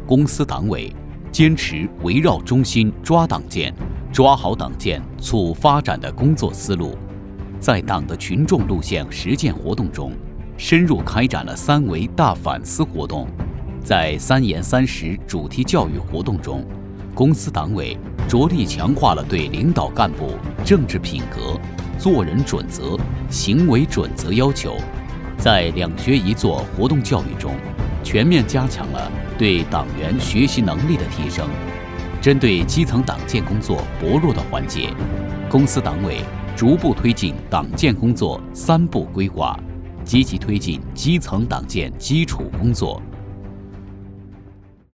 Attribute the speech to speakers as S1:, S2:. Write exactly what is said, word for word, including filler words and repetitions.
S1: 公司党委坚持围绕中心抓党建、抓好党建促发展的工作思路，在党的群众路线实践活动中，深入开展了三维大反思活动。在三严三实主题教育活动中，公司党委着力强化了对领导干部政治品格、做人准则、行为准则要求。在两学一做活动教育中，全面加强了对党员学习能力的提升。针对基层党建工作薄弱的环节，公司党委逐步推进党建工作三步规划，积极推进基层党建基础工作